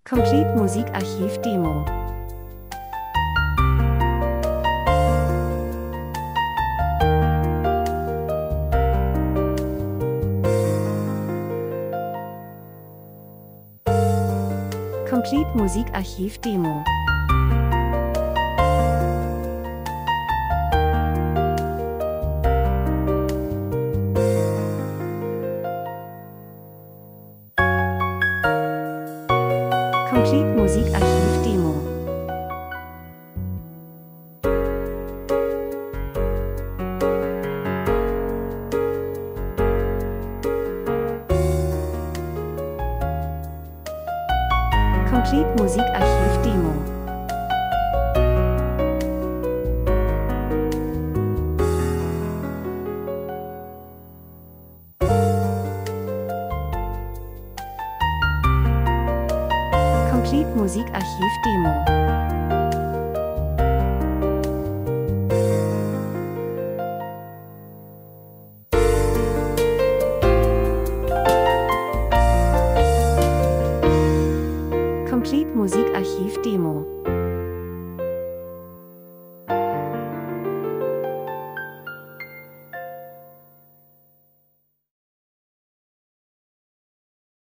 Complete Musikarchiv Demo. Complete Musikarchiv Demo. Complete Musikarchiv Demo. Complete Musikarchiv Demo. Complete Musikarchiv Demo. Complete Musikarchiv Demo.